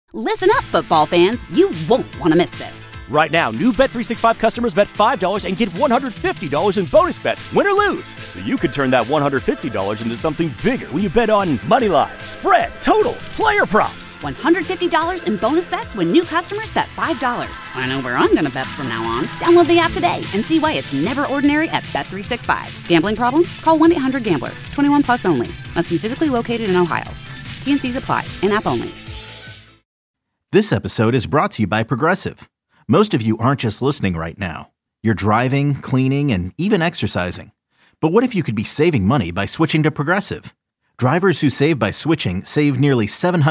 Listen up, football fans. You won't want to miss this. Right now, new Bet365 customers bet $5 and get $150 in bonus bets, win or lose. So you could turn that $150 into something bigger when you bet on money line, spread, totals, player props. $150 in bonus bets when new customers bet $5. I know where I'm going to bet from now on. Download the app today and see why it's never ordinary at Bet365. Gambling problem? Call 1-800-GAMBLER. 21 plus only. Must be physically located in Ohio. T&Cs apply. In-app only. This episode is brought to you by Progressive. Most of you aren't just listening right now. You're driving, cleaning, and even exercising. But what if you could be saving money by switching to Progressive? Drivers who save by switching save nearly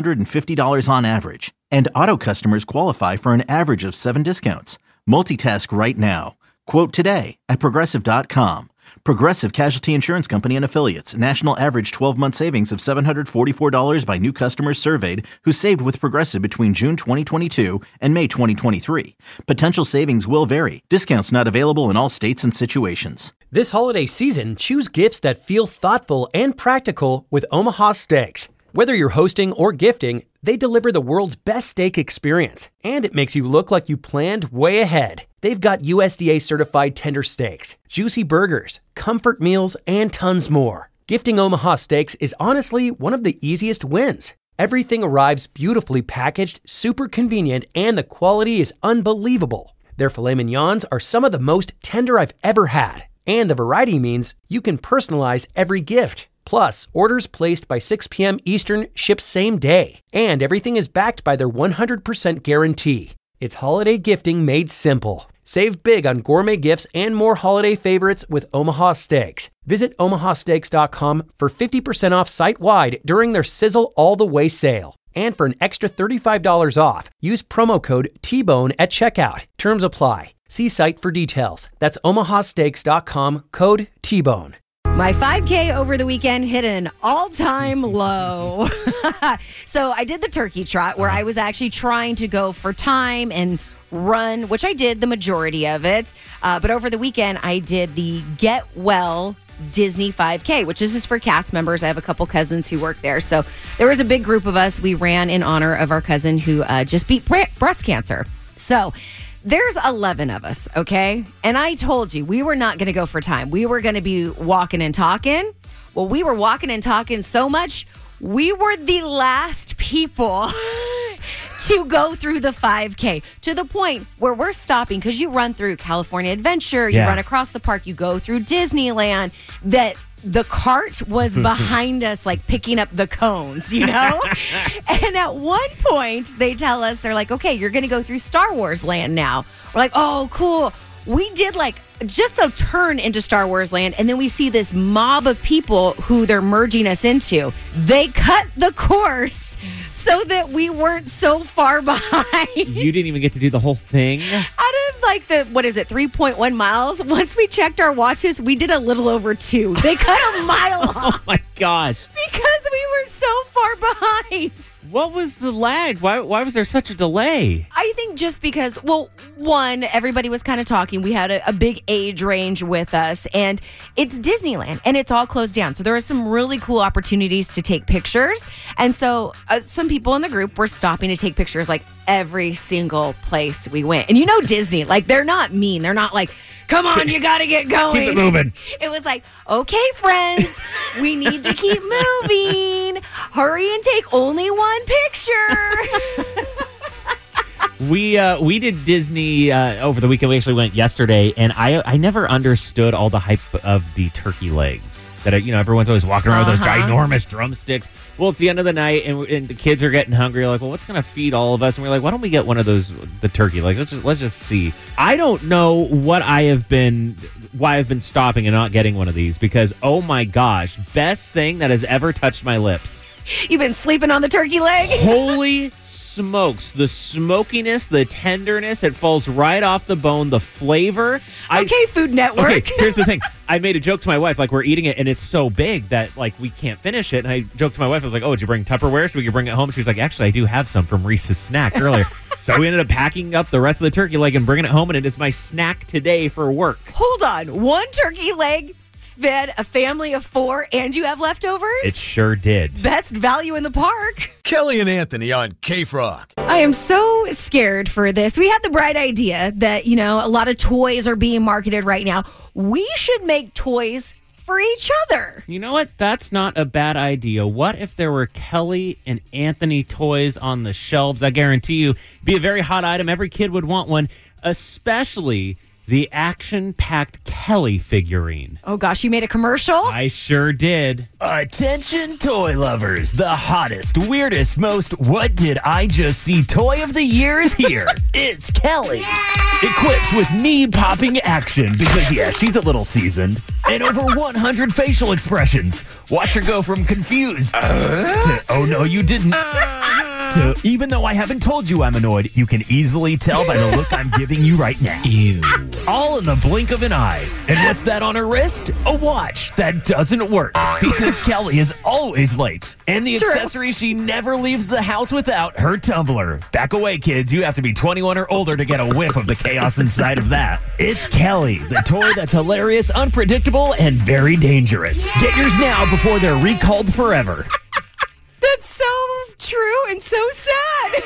$750 on average. And auto customers qualify for an average of 7 discounts. Multitask right now. Quote today at Progressive.com. Progressive Casualty Insurance Company and Affiliates. National average 12-month savings of $744 by new customers surveyed who saved with Progressive between June 2022 and May 2023. Potential savings will vary. Discounts not available in all states and situations. This holiday season, choose gifts that feel thoughtful and practical with Omaha Steaks. Whether you're hosting or gifting, they deliver the world's best steak experience, and it makes you look like you planned way ahead. They've got USDA certified tender steaks, juicy burgers, comfort meals, and tons more. Gifting Omaha Steaks is honestly one of the easiest wins. Everything arrives beautifully packaged, super convenient, and the quality is unbelievable. Their filet mignons are some of the most tender I've ever had, and the variety means you can personalize every gift. Plus, orders placed by 6 p.m. Eastern ship same day, and everything is backed by their 100% guarantee. It's holiday gifting made simple. Save big on gourmet gifts and more holiday favorites with Omaha Steaks. Visit omahasteaks.com for 50% off site-wide during their Sizzle All the Way sale. And for an extra $35 off, use promo code TBONE at checkout. Terms apply. See site for details. That's omahasteaks.com, code TBONE. My 5K over the weekend hit an all-time low. So I did the turkey trot where I was actually trying to go for time and run, which I did the majority of it. But over the weekend, I did the Get Well Disney 5K, which is just for cast members. I have a couple cousins who work there. So there was a big group of us. We ran in honor of our cousin who just beat breast cancer. So there's 11 of us, okay? And I told you, we were not going to go for time. We were going to be walking and talking. Well, we were walking and talking so much, we were the last people to go through the 5K, to the point where we're stopping, because you run through California Adventure, you run across the park, you go through Disneyland, that the cart was behind us, like picking up the cones, you know? And at one point, they tell us, they're like, okay, you're going to go through Star Wars Land now. We're like, oh, cool. We did like just a turn into Star Wars Land, and then we see this mob of people who they're merging us into. They cut the course so that we weren't so far behind. You didn't even get to do the whole thing? Out of like 3.1 miles, once we checked our watches, we did a little over 2. They cut a mile off. Oh my gosh. Because we were so far behind. What was the lag? Why was there such a delay? I think just because, well, one, everybody was kind of talking. We had a big age range with us, and it's Disneyland, and it's all closed down. So there are some really cool opportunities to take pictures. And so some people in the group were stopping to take pictures like every single place we went. And you know Disney, like they're not mean. They're not like, come on, you got to get going. Keep it moving. It was like, okay, friends, we need to keep moving. Hurry and take only one picture. We did Disney over the weekend. We actually went yesterday, and I never understood all the hype of the turkey legs. That everyone's always walking around with those ginormous drumsticks. Well, it's the end of the night, and the kids are getting hungry. They're like, well, what's going to feed all of us? And we're like, why don't we get one of those, the turkey legs? Let's just see. I don't know why I've been stopping and not getting one of these, because oh my gosh, best thing that has ever touched my lips. You've been sleeping on the turkey leg? Holy smokes, the smokiness, the tenderness, it falls right off the bone, the flavor. Okay, Food Network. Okay, here's the thing. I made a joke to my wife, like, we're eating it, and it's so big that, like, we can't finish it. And I joked to my wife, I was like, oh, did you bring Tupperware so we could bring it home? She was like, actually, I do have some from Reese's Snack earlier. So we ended up packing up the rest of the turkey leg and bringing it home, and it is my snack today for work. Hold on. One turkey leg, fed a family of 4 and you have leftovers? It sure did. Best value in the park. Kelly and Anthony on K-Frog. I am so scared for this. We had the bright idea that, a lot of toys are being marketed right now. We should make toys for each other. You know what? That's not a bad idea. What if there were Kelly and Anthony toys on the shelves? I guarantee you, it'd be a very hot item. Every kid would want one, especially the action-packed Kelly figurine. Oh, gosh, you made a commercial? I sure did. Attention toy lovers, the hottest, weirdest, most what did I just see toy of the year is here. It's Kelly. Equipped with knee-popping action because, yeah, she's a little seasoned. And over 100 facial expressions. Watch her go from confused to, oh no, you didn't. To, even though I haven't told you I'm annoyed, you can easily tell by the look I'm giving you right now. Ew. All in the blink of an eye. And what's that on her wrist? A watch that doesn't work because Kelly is always late. And the accessory she never leaves the house without, her tumbler. Back away, kids. You have to be 21 or older to get a whiff of the chaos inside of that. It's Kelly, the toy that's hilarious, unpredictable, and very dangerous. Get yours now before they're recalled forever. That's so true and so sad.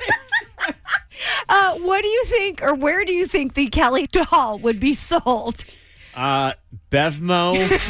What do you think, or where do you think the Kelly doll would be sold? Bevmo,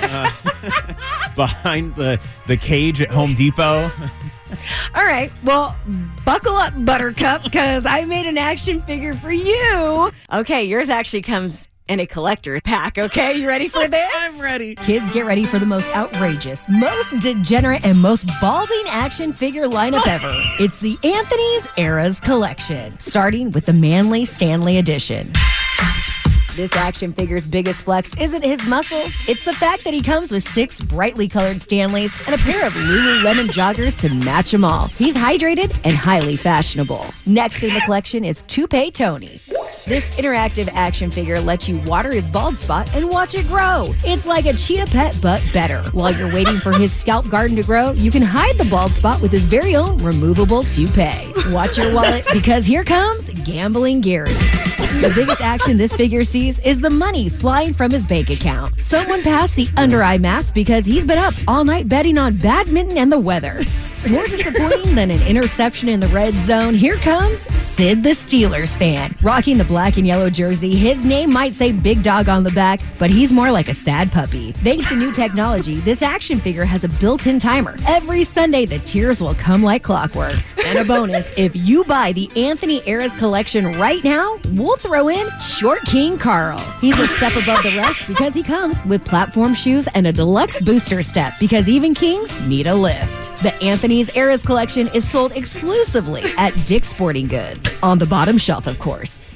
behind the cage at Home Depot. All right, well, buckle up, Buttercup, because I made an action figure for you. Okay, yours actually comes in a collector pack, okay? You ready for this? I'm ready. Kids, get ready for the most outrageous, most degenerate, and most balding action figure lineup ever. It's the Anthony's Eras Collection, starting with the Manly Stanley Edition. This action figure's biggest flex isn't his muscles, it's the fact that he comes with 6 brightly colored Stanleys and a pair of Lululemon joggers to match them all. He's hydrated and highly fashionable. Next in the collection is Toupee Tony. This interactive action figure lets you water his bald spot and watch it grow. It's like a cheetah pet, but better. While you're waiting for his scalp garden to grow, you can hide the bald spot with his very own removable toupee. Watch your wallet because here comes Gambling Gary. The biggest action this figure sees is the money flying from his bank account. Someone passed the under-eye mask because he's been up all night betting on badminton and the weather. More disappointing than an interception in the red zone, here comes Sid the Steelers fan. Rocking the black and yellow jersey, his name might say Big Dog on the back, but he's more like a sad puppy. Thanks to new technology, this action figure has a built-in timer. Every Sunday, the tears will come like clockwork. And a bonus, if you buy the Anthony Eras Collection right now, we'll throw in Short King Carl. He's a step above the rest because he comes with platform shoes and a deluxe booster step because even kings need a lift. The Anthony's Eras Collection is sold exclusively at Dick's Sporting Goods. On the bottom shelf, of course.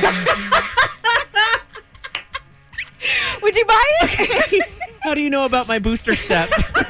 Would you buy it? How do you know about my booster step?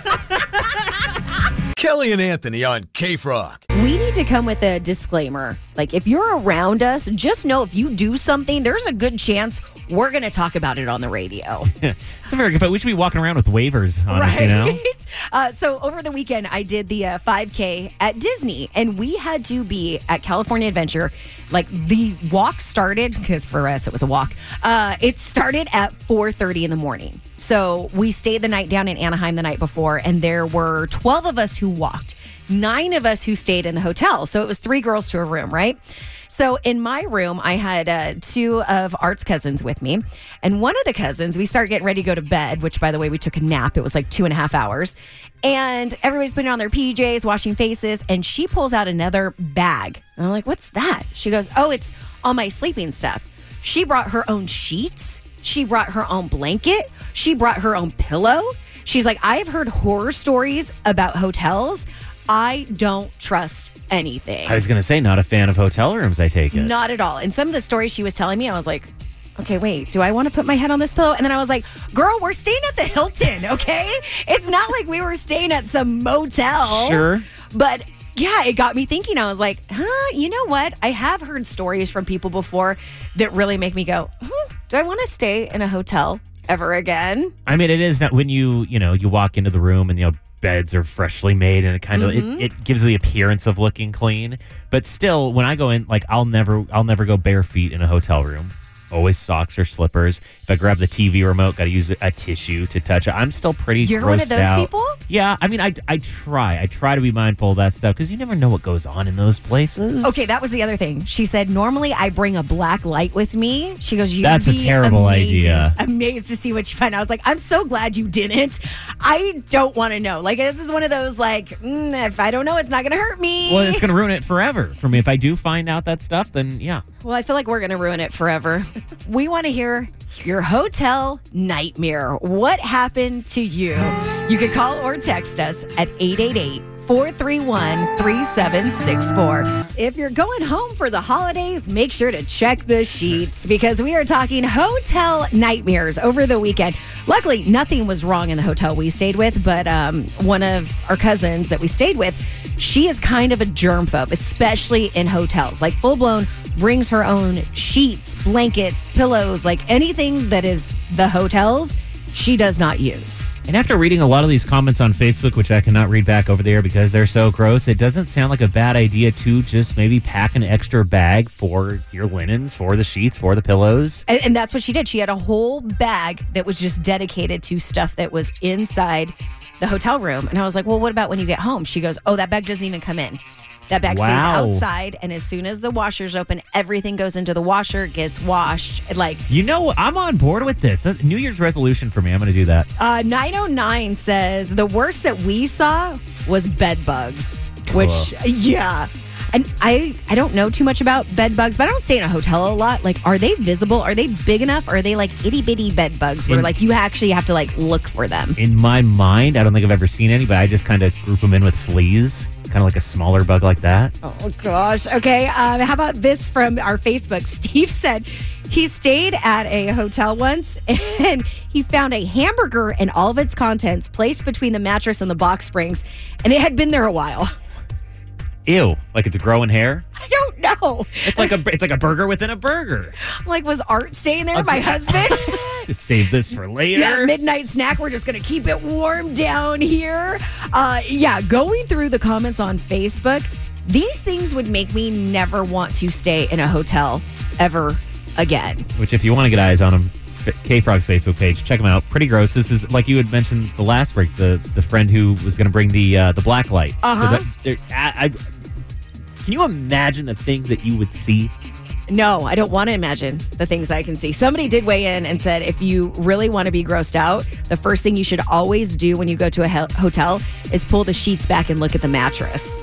Kelly and Anthony on K-Frog. We need to come with a disclaimer. Like, if you're around us, just know if you do something, there's a good chance we're going to talk about it on the radio. It's a very good point. We should be walking around with waivers on us, you know? So over the weekend, I did the 5K at Disney, and we had to be at California Adventure. Like, the walk started, because for us it was a walk, it started at 4:30 in the morning. So we stayed the night down in Anaheim the night before, and there were 12 of us who walked, 9 of us who stayed in the hotel. So it was 3 girls to a room, right? So in my room, I had 2 of Art's cousins with me. And one of the cousins, we started getting ready to go to bed, which, by the way, we took a nap. It was like 2.5 hours. And everybody's putting on their PJs, washing faces. And she pulls out another bag. And I'm like, what's that? She goes, oh, it's all my sleeping stuff. She brought her own sheets. She brought her own blanket. She brought her own pillow. She's like, I've heard horror stories about hotels. I don't trust anything. I was going to say, not a fan of hotel rooms, I take it. Not at all. And some of the stories she was telling me, I was like, okay, wait, do I want to put my head on this pillow? And then I was like, girl, we're staying at the Hilton, okay? It's not like we were staying at some motel. Sure. But yeah, it got me thinking. I was like, you know what? I have heard stories from people before that really make me go, do I want to stay in a hotel ever again? I mean, it is that when you walk into the room and, beds are freshly made and it kind of it gives the appearance of looking clean, but still when I go in, like I'll never go bare feet in a hotel room. Always socks or slippers. If I grab the TV remote, got to use a tissue to touch it. I'm still pretty You're grossed one of those out. people? Yeah, I mean, I try to be mindful of that stuff because you never know what goes on in those places. Okay, that was the other thing. She said, normally I bring a black light with me. She goes, That's a terrible idea. Amazed to see what you find. I was like, I'm so glad you didn't. I don't want to know. Like, this is one of those, like, if I don't know, it's not going to hurt me. Well, it's going to ruin it forever for me. If I do find out that stuff, then yeah. Well, I feel like we're going to ruin it forever. We want to hear your hotel nightmare. What happened to you? You can call or text us at 888-431-3764. If you're going home for the holidays, make sure to check the sheets because we are talking hotel nightmares over the weekend. Luckily, nothing was wrong in the hotel we stayed with, but one of our cousins that we stayed with, she is kind of a germphobe, especially in hotels. Like full-blown brings her own sheets, blankets, pillows, like anything that is the hotels, she does not use. And after reading a lot of these comments on Facebook, which I cannot read back over there because they're so gross, it doesn't sound like a bad idea to just maybe pack an extra bag for your linens, for the sheets, for the pillows. And that's what she did. She had a whole bag that was just dedicated to stuff that was inside the hotel room. And I was like, well, what about when you get home? She goes, oh, that bag doesn't even come in. That bag stays outside, and as soon as the washer's open, everything goes into the washer, gets washed. You know, I'm on board with this. New Year's resolution for me. I'm going to do that. 909 says the worst that we saw was bed bugs, which, yeah. And I don't know too much about bed bugs, but I don't stay in a hotel a lot. Like, are they visible? Are they big enough? Or are they like itty bitty bed bugs where like you actually have to like look for them? In my mind, I don't think I've ever seen any, but I just kind of group them in with fleas. Kind of like a smaller bug like that. Oh, gosh. Okay. How about this from our Facebook? Steve said he stayed at a hotel once and he found a hamburger and all of its contents placed between the mattress and the box springs, and it had been there a while. Ew, like it's growing hair? I don't know. It's like a burger within a burger. Like, was Art staying there? My husband? Just save this for later. Yeah, midnight snack. We're just going to keep it warm down here. Going through the comments on Facebook, these things would make me never want to stay in a hotel ever again. Which, if you want to get eyes on them, K-Frog's Facebook page, check them out. Pretty gross. This is, like you had mentioned the last break, the friend who was going to bring the black light. Uh-huh. So can you imagine the things that you would see? No, I don't want to imagine the things I can see. Somebody did weigh in and said if you really want to be grossed out, the first thing you should always do when you go to a hotel is pull the sheets back and look at the mattress.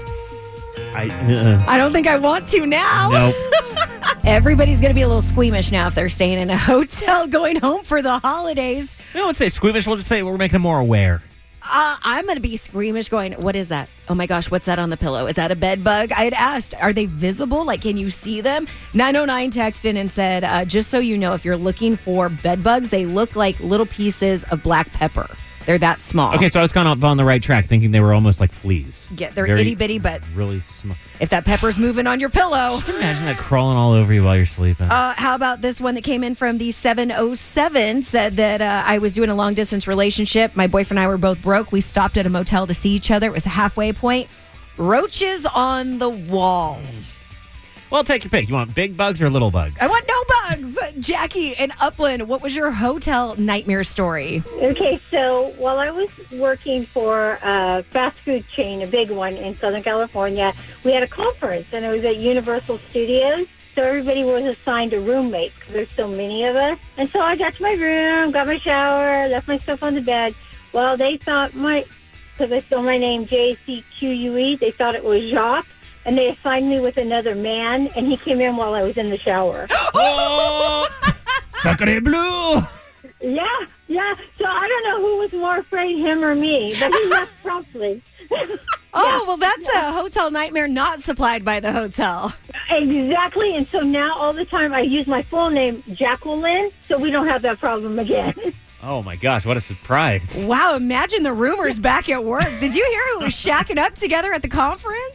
I don't think I want to now. Nope. Everybody's going to be a little squeamish now if they're staying in a hotel going home for the holidays. We won't say squeamish. We'll just say we're making them more aware. I'm going to be squeamish going, what is that? Oh my gosh, what's that on the pillow? Is that a bed bug? I had asked, are they visible? Like, can you see them? 909 texted in and said, just so you know, if you're looking for bed bugs, they look like little pieces of black pepper. They're that small. Okay, so I was kind of on the right track thinking they were almost like fleas. Yeah, they're itty bitty, but really small. If that pepper's moving on your pillow. Just imagine that crawling all over you while you're sleeping. How about this one that came in from the 707 said that I was doing a long distance relationship. My boyfriend and I were both broke. We stopped at a motel to see each other. It was a halfway point. Roaches on the wall. Well, take your pick. You want big bugs or little bugs? I want no bugs. Jackie in Upland, what was your hotel nightmare story? Okay, so while I was working for a fast food chain, a big one in Southern California, we had a conference, and it was at Universal Studios. So everybody was assigned a roommate because there's so many of us. And so I got to my room, got my shower, left my stuff on the bed. Well, they thought because I spelled my name Jacque, they thought it was Jacques. And they assigned me with another man, and he came in while I was in the shower. Oh! Sacre bleu! Yeah. So I don't know who was more afraid, him or me, but he left promptly. Well, that's a hotel nightmare not supplied by the hotel. Exactly. And so now all the time I use my full name, Jacqueline, so we don't have that problem again. Oh, my gosh. What a surprise. Wow. Imagine the rumors back at work. Did you hear who was shacking up together at the conference?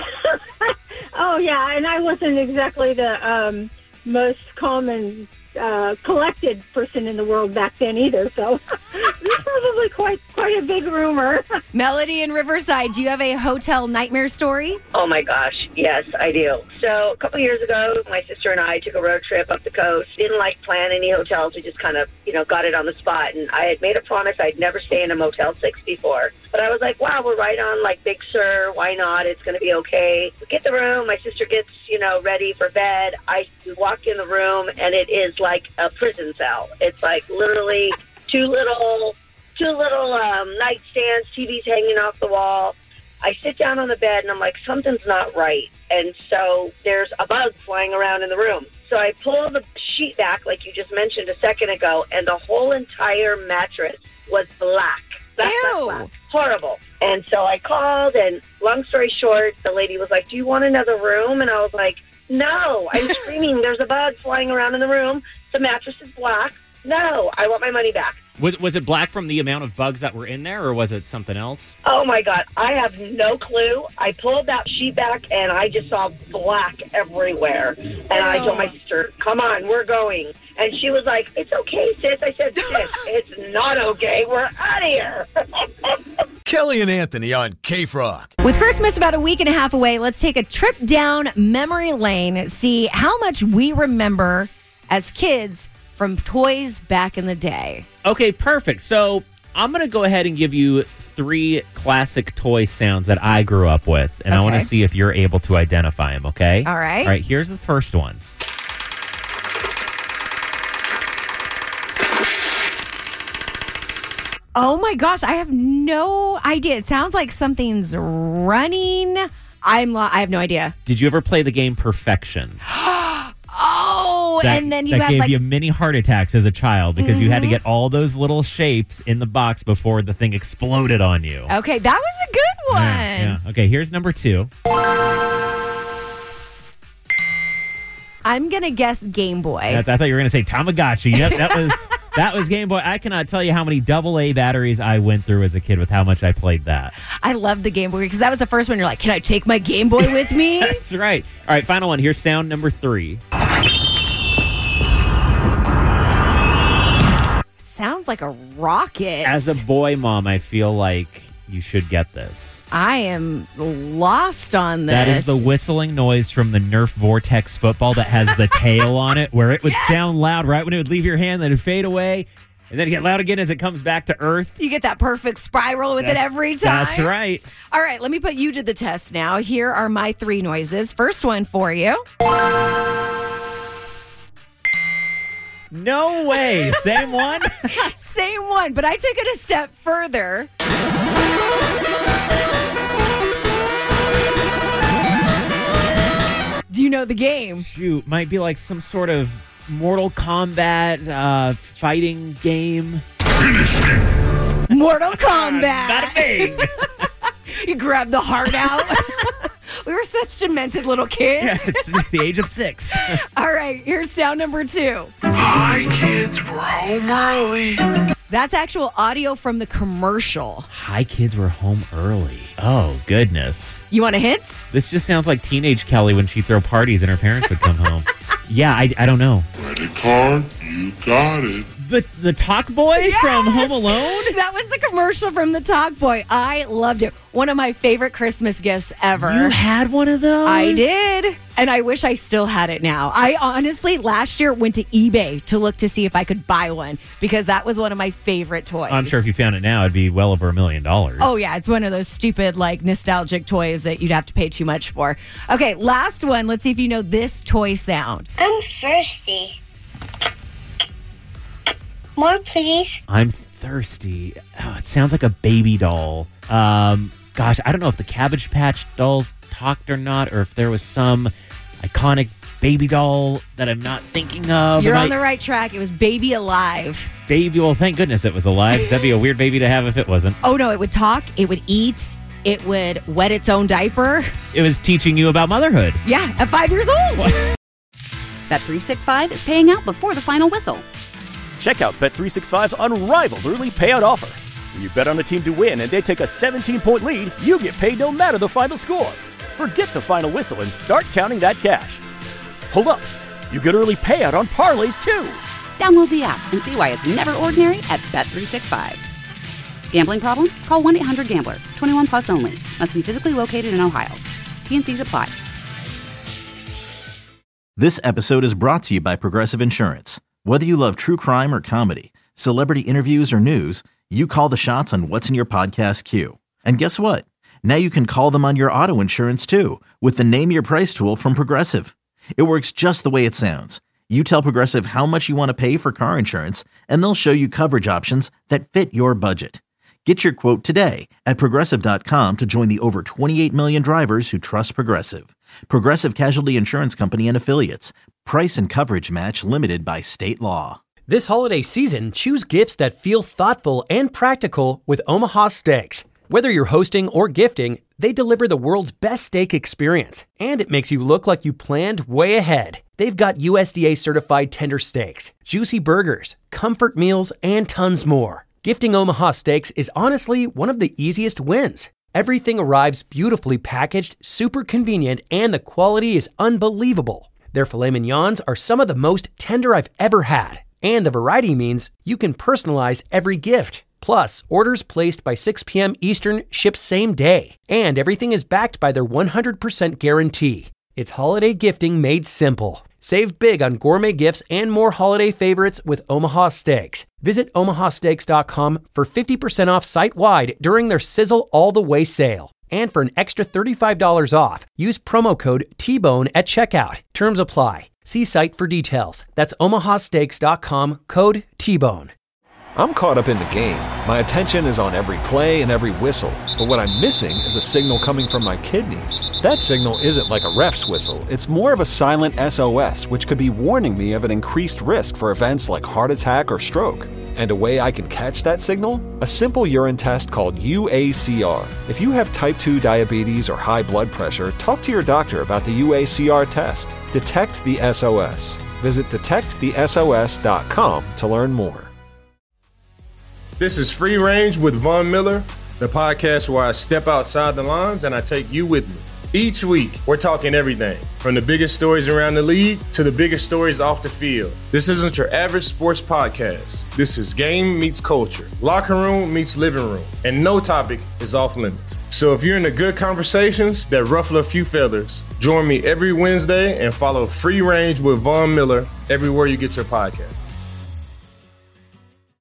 Oh, yeah, and I wasn't exactly the most calm and collected person in the world back then either, so this probably quite a big rumor. Melody in Riverside, do you have a hotel nightmare story? Oh my gosh, yes, I do. So a couple years ago, my sister and I took a road trip up the coast. Didn't plan any hotels. We just kind of, got it on the spot. And I had made a promise I'd never stay in a Motel 6 before. But I was like, wow, we're right on Big Sur. Why not? It's going to be okay. We get the room. My sister gets, ready for bed. We walk in the room, and it is like a prison cell. It's literally two little nightstands, TVs hanging off the wall. I sit down on the bed, and I'm like, something's not right. And so there's a bug flying around in the room. So I pull the sheet back, like you just mentioned a second ago, and the whole entire mattress was black. Black. Horrible. And so I called, and long story short, the lady was like, do you want another room? And I was like, no, I'm screaming. There's a bug flying around in the room. The mattress is black. No, I want my money back. Was it black from the amount of bugs that were in there, or was it something else? Oh, my God. I have no clue. I pulled that sheet back, and I just saw black everywhere. And I told my sister, come on, we're going. And she was like, it's okay, sis. I said, sis, it's not okay. We're out of here. Kelly and Anthony on K-Rock. With Christmas about a week and a half away, let's take a trip down memory lane, see how much we remember as kids from toys back in the day. Okay, perfect. So I'm going to go ahead and give you 3 classic toy sounds that I grew up with, and I want to see if you're able to identify them, okay? All right. All right, here's the first one. Oh my gosh, I have no idea. It sounds like something's running. I have no idea. Did you ever play the game Perfection? And then you that had gave you many heart attacks as a child because you had to get all those little shapes in the box before the thing exploded on you. Okay, that was a good one. Yeah. Okay, here's number 2. I'm gonna guess Game Boy. I thought you were gonna say Tamagotchi. Yep, that was Game Boy. I cannot tell you how many AA batteries I went through as a kid with how much I played that. I love the Game Boy because that was the first one. You're like, can I take my Game Boy with me? That's right. All right, final one. Here's sound number 3. Sounds like a rocket. As a boy mom, I feel like you should get this. I am lost on this. That is the whistling noise from the Nerf Vortex football that has the tail on it, where it would sound loud right when it would leave your hand, then it'd fade away, and then get loud again as it comes back to earth. You get that perfect spiral with it every time. That's right. All right, let me put you to the test now. Here are my 3 noises. First one for you. No way. Same one? Same one, but I took it a step further. Do you know the game? Shoot, might be like some sort of Mortal Kombat fighting game. Mortal Kombat. Not a thing. You grab the heart out. We were such demented little kids. Yeah, it's the age of 6. All right, here's sound number 2. Hi, kids. We're home early. That's actual audio from the commercial. Hi, kids. We're home early. Oh, goodness. You want a hint? This just sounds like teenage Kelly when she'd throw parties and her parents would come home. Yeah, I don't know. Credit card, you got it. The Talk Boy from Home Alone? That was the commercial from the Talk Boy. I loved it. One of my favorite Christmas gifts ever. You had one of those? I did. And I wish I still had it now. I honestly, last year, went to eBay to look to see if I could buy one because that was one of my favorite toys. I'm sure if you found it now, it'd be well over $1 million. Oh, yeah. It's one of those stupid, nostalgic toys that you'd have to pay too much for. Okay, last one. Let's see if you know this toy sound. I'm thirsty. More, please. I'm thirsty. Oh, it sounds like a baby doll. Gosh, I don't know if the Cabbage Patch dolls talked or not, or if there was some iconic baby doll that I'm not thinking of. You're on the right track. It was Baby Alive. Baby, well, thank goodness it was alive. That'd be a weird baby to have if it wasn't. Oh, no, it would talk. It would eat. It would wet its own diaper. It was teaching you about motherhood. Yeah, at 5 years old. Bet365 is paying out before the final whistle. Check out Bet365's unrivaled early payout offer. When you bet on a team to win and they take a 17-point lead, you get paid no matter the final score. Forget the final whistle and start counting that cash. Hold up. You get early payout on parlays, too. Download the app and see why it's never ordinary at Bet365. Gambling problem? Call 1-800-GAMBLER. 21 plus only. Must be physically located in Ohio. T&Cs apply. This episode is brought to you by Progressive Insurance. Whether you love true crime or comedy, celebrity interviews or news, you call the shots on what's in your podcast queue. And guess what? Now you can call them on your auto insurance too with the Name Your Price tool from Progressive. It works just the way it sounds. You tell Progressive how much you want to pay for car insurance, and they'll show you coverage options that fit your budget. Get your quote today at Progressive.com to join the over 28 million drivers who trust Progressive. Progressive Casualty Insurance Company and Affiliates. Price and coverage match limited by state law. This holiday season, choose gifts that feel thoughtful and practical with Omaha Steaks. Whether you're hosting or gifting, they deliver the world's best steak experience, and it makes you look like you planned way ahead. They've got USDA certified tender steaks, juicy burgers, comfort meals, and tons more. Gifting Omaha Steaks is honestly one of the easiest wins. Everything arrives beautifully packaged, super convenient, and the quality is unbelievable. Their filet mignons are some of the most tender I've ever had, and the variety means you can personalize every gift. Plus, orders placed by 6 p.m. Eastern ship same day, and everything is backed by their 100% guarantee. It's holiday gifting made simple. Save big on gourmet gifts and more holiday favorites with Omaha Steaks. Visit omahasteaks.com for 50% off site-wide during their Sizzle All the Way sale. And for an extra $35 off, use promo code TBONE at checkout. Terms apply. See site for details. That's omahasteaks.com, code TBONE. I'm caught up in the game. My attention is on every play and every whistle. But what I'm missing is a signal coming from my kidneys. That signal isn't like a ref's whistle. It's more of a silent SOS, which could be warning me of an increased risk for events like heart attack or stroke. And a way I can catch that signal? A simple urine test called UACR. If you have type 2 diabetes or high blood pressure, talk to your doctor about the UACR test. Detect the SOS. Visit detectthesos.com to learn more. This is Free Range with Von Miller, the podcast where I step outside the lines and I take you with me. Each week, we're talking everything, from the biggest stories around the league to the biggest stories off the field. This isn't your average sports podcast. This is game meets culture, locker room meets living room, and no topic is off limits. So if you're into good conversations that ruffle a few feathers, join me every Wednesday and follow Free Range with Von Miller everywhere you get your podcast.